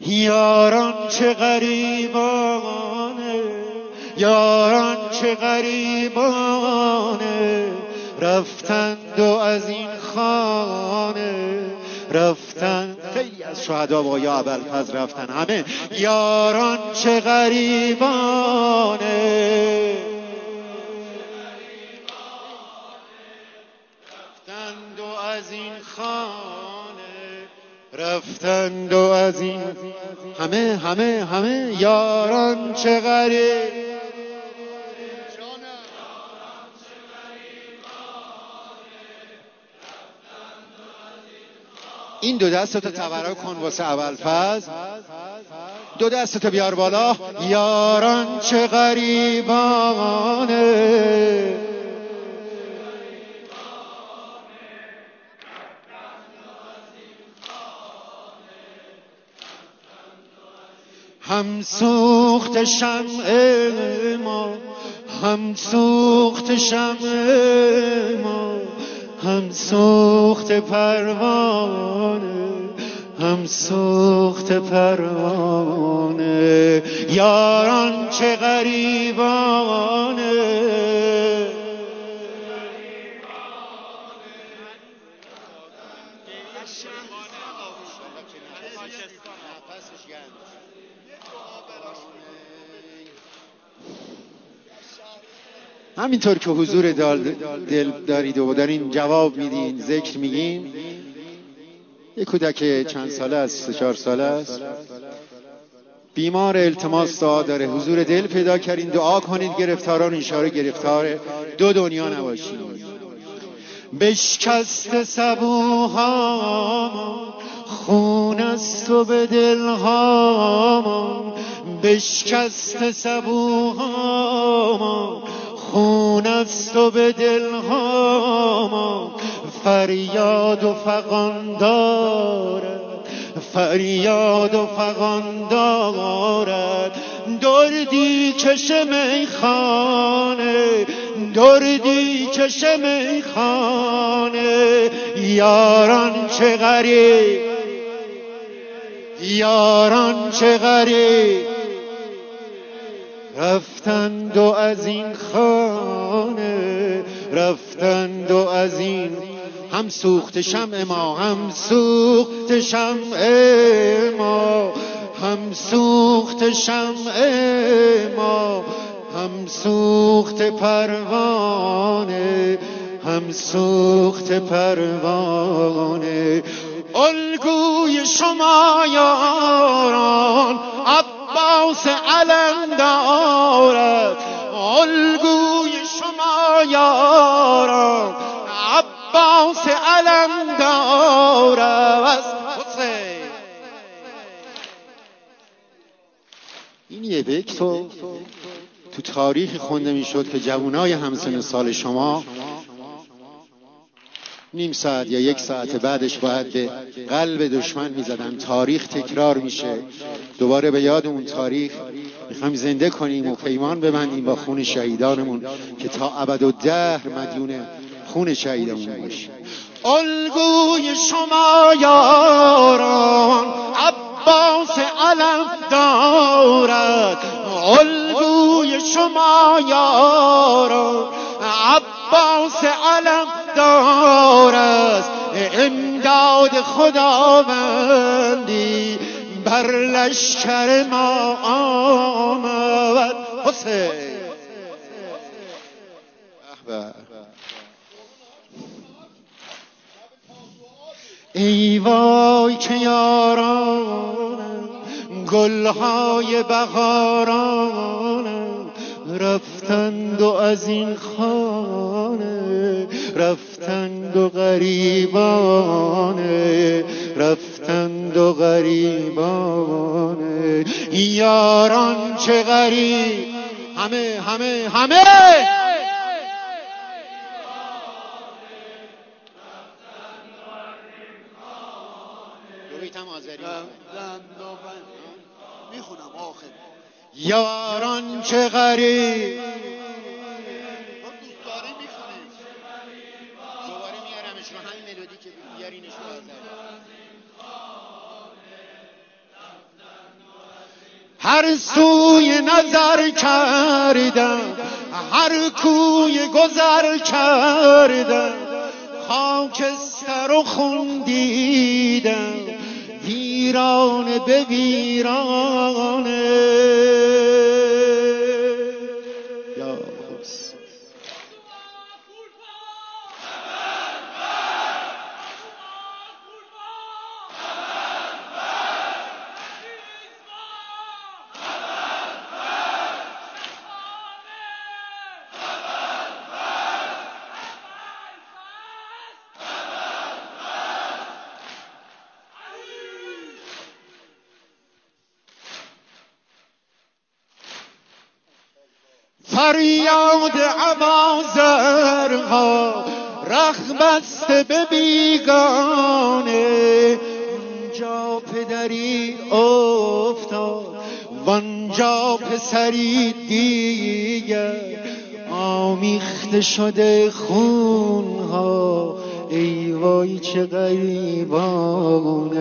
یاران چه غریبانه، یاران چه غریبانه، رفتند و از این خانه رفتند. خیلی از شهدا با یا ابوالفضل رفتن همه. یاران چه غریبانه، رفتند و از این خانه رفتند و از این همه یاران چه غریب. این دو دستتو تبرک کن واسه ابوالفضل، دو دستتو بیار بالا. یاران چه غریبانه، هم سوخت شمع ما، هم سوخت شمع ما، هم سوخت پروانه، هم سوخت پروانه. یاران چه غریبانه، همینطور که حضور دل دارید و دارین جواب میدین، ذکر میگین. یک کودک چند ساله است، 3-4 ساله است، بیمار، التماس دعا داره، حضور دل پیدا کردین، دعا کنید گرفتاران اشاره گرفتار دو دنیا نباشید. بشکست صبوها خون است و به دلها، بشکست صبوها خون است و به دلها، فریاد و فغان دارد، فریاد و فغان دارد. دردی کش میخانه، دردی کش میخانه. یاران چه غریب، یاران چه غریب، رفتند و از این خانه رفتند و از این. هم سوخت شمع ما، هم سوخت شمع ما، هم سوخت شمع ما، هم سوخت پروانه، هم سوخت پروانه. الگوی شما یاران عباس علم دارد، الگوی شما یاران عباس علم دارد. این یه بیت تو تاریخ خونده میشد که جوانای همسن سال شما نیم ساعت یا 1 ساعت بعدش باید به قلب دشمن میزدن. تاریخ تکرار میشه، دوباره به یاد اون تاریخ میخوایم زنده کنیم و پیمان ببندیم با خون شهیدانمون که تا ابدالدهر مدیون خون شهیدانمون باشیم. الگوی شما یاران عباس علم دارد، الگوی شما یاران عباس علم دارد. امداد خداوندی بر لشکر ما آمد. حسین ای وای که یاران گلهای بهاران رفتند و از این خانه رفتند و غریبانه رفتند و غریبانه. یاران چه غریب، همه میخونم آخر. یاران چه غریب، دوست داری میخونیم دوباره میارمش رو همین ملودی که بیارینش رو هر سوی نظر کردم، هر کوی گذر کردم، خاکستر و خون دیدم، ویرانه به ویرانه. فریاد عوازرها رخ بسته به بیگانه، اونجا پدری افتاد وانجا پسری دیگر، آمیخته شده خونها ای وای چه غریبانه.